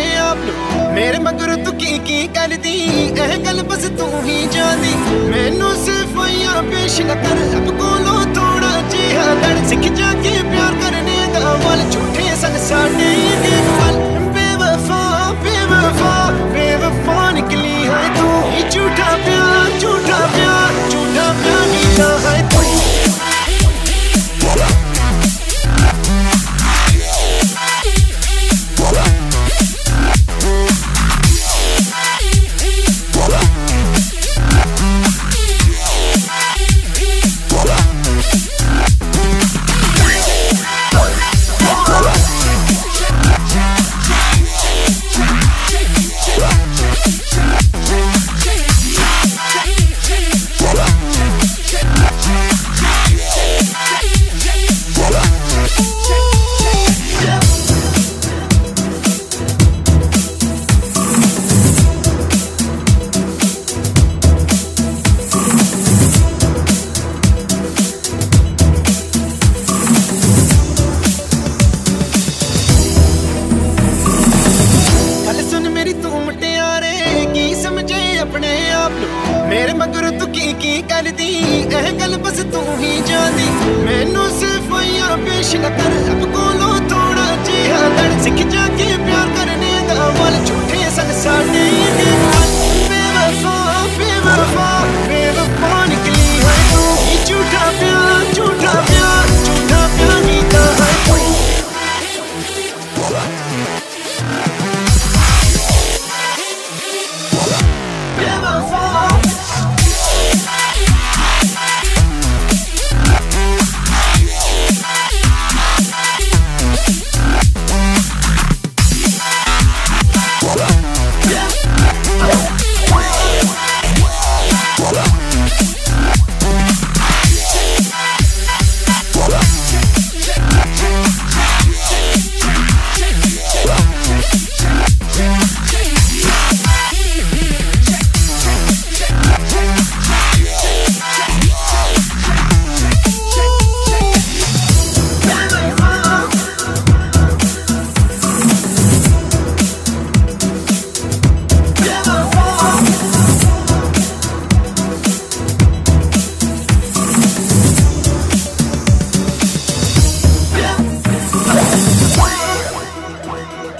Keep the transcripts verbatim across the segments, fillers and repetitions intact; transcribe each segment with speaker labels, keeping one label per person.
Speaker 1: आप लो मेरे मगर तू की की कर दी एह गल बस तू ही जानी मैनू सिफाइयां पेश न कर अब कोलो थोड़ा जिहा लड़ सिख जाके प्यार करने दा वाल झूठे सन साडे वाल बेवफा बेवफा बेवफा निकली है तू झूठा प्यार झूठा प्यार झूठा प्यार नीता है तू अपने आप लो मेरे मगर तू की की कर दी एह गल बस तू ही जानी मैनू सिफाइयां पेश न कर अब कोलो थोड़ा जिहा लड़ सिख जाके प्यार करने दा वाल झूठे सन साडे बेवफा बेवफा बेवफा निकली है तू झूठा प्यार झूठा प्यार झूठा प्यार नीता है तू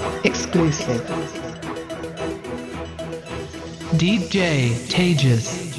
Speaker 2: Exclusive D J Tejas.